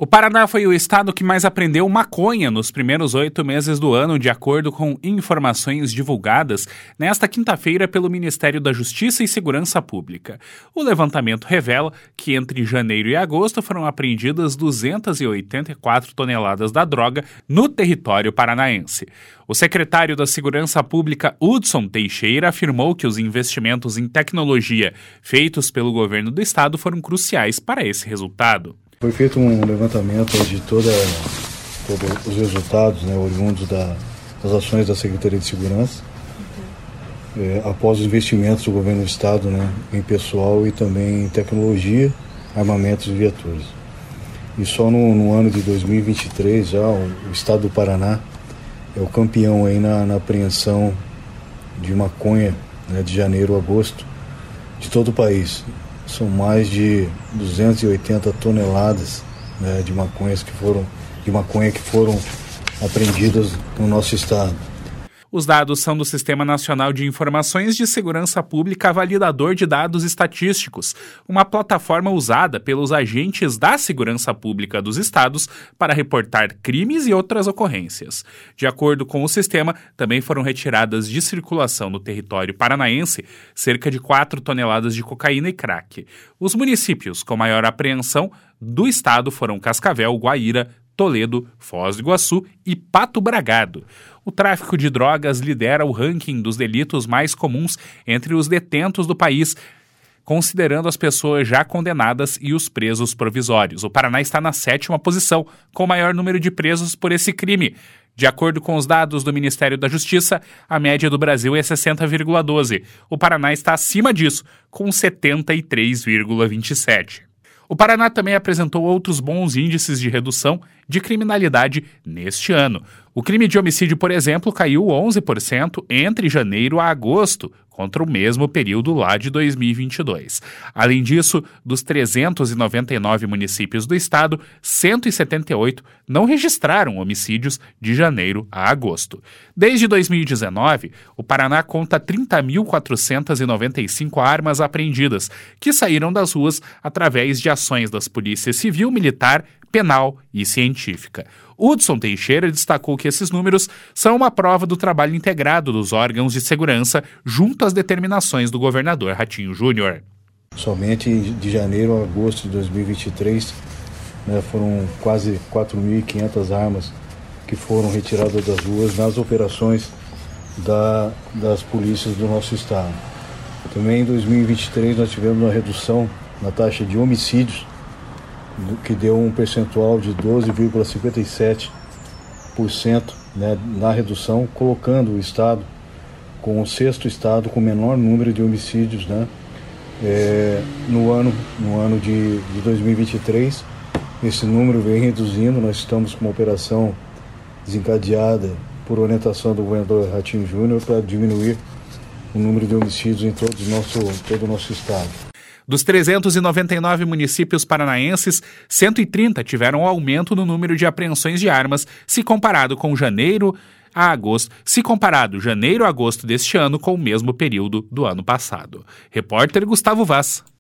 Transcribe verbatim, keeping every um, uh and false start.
O Paraná foi o estado que mais apreendeu maconha nos primeiros oito meses do ano, de acordo com informações divulgadas nesta quinta-feira pelo Ministério da Justiça e Segurança Pública. O levantamento revela que entre janeiro e agosto foram apreendidas duzentas e oitenta e quatro toneladas da droga no território paranaense. O secretário da Segurança Pública, Hudson Teixeira, afirmou que os investimentos em tecnologia feitos pelo governo do estado foram cruciais para esse resultado. Foi feito um levantamento de todos os resultados, né, oriundos da, das ações da Secretaria de Segurança, é, após os investimentos do governo do estado, né, em pessoal e também em tecnologia, armamentos e viaturas. E só no, no ano de dois mil e vinte e três já o, o estado do Paraná é o campeão aí na, na apreensão de maconha, né, de janeiro a agosto de todo o país. São mais de duzentas e oitenta toneladas, né, de maconhas que foram, de maconha que foram apreendidas no nosso estado. Os dados são do Sistema Nacional de Informações de Segurança Pública Validador de Dados Estatísticos, uma plataforma usada pelos agentes da segurança pública dos estados para reportar crimes e outras ocorrências. De acordo com o sistema, também foram retiradas de circulação no território paranaense cerca de quatro toneladas de cocaína e crack. Os municípios com maior apreensão do estado foram Cascavel, Guaíra, Toledo, Foz do Iguaçu e Pato Bragado. O tráfico de drogas lidera o ranking dos delitos mais comuns entre os detentos do país, considerando as pessoas já condenadas e os presos provisórios. O Paraná está na sétima posição, com o maior número de presos por esse crime. De acordo com os dados do Ministério da Justiça, a média do Brasil é sessenta vírgula doze. O Paraná está acima disso, com setenta e três vírgula vinte e sete. O Paraná também apresentou outros bons índices de redução de criminalidade neste ano. O crime de homicídio, por exemplo, caiu onze por cento entre janeiro a agosto, contra o mesmo período lá de dois mil e vinte e dois. Além disso, dos trezentos e noventa e nove municípios do estado, cento e setenta e oito não registraram homicídios de janeiro a agosto. Desde dois mil e dezenove, o Paraná conta trinta mil quatrocentas e noventa e cinco armas apreendidas, que saíram das ruas através de ações das polícias civil, militar, penal e científica. Hudson Teixeira destacou que esses números são uma prova do trabalho integrado dos órgãos de segurança junto às determinações do governador Ratinho Júnior. Somente de janeiro a agosto de dois mil e vinte e três, né, foram quase quatro mil e quinhentas armas que foram retiradas das ruas nas operações da, das polícias do nosso estado. Também em dois mil e vinte e três nós tivemos uma redução na taxa de homicídios, que deu um percentual de doze vírgula cinquenta e sete por cento, né, na redução, colocando o estado com o sexto estado com o menor número de homicídios, né, é, no ano, no ano de, de dois mil e vinte e três. Esse número vem reduzindo, nós estamos com uma operação desencadeada por orientação do governador Ratinho Júnior para diminuir o número de homicídios em todo o nosso, todo o nosso estado. Dos trezentos e noventa e nove municípios paranaenses, cento e trinta tiveram aumento no número de apreensões de armas, se comparado com janeiro a agosto, se comparado janeiro a agosto deste ano com o mesmo período do ano passado. Repórter Gustavo Vaz.